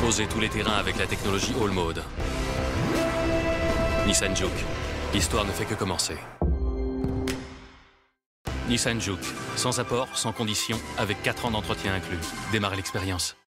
Osez tous les terrains avec la technologie All Mode. Nissan Juke. L'histoire ne fait que commencer. Nissan Juke. Sans apport, sans condition, avec 4 ans d'entretien inclus. Démarrez l'expérience.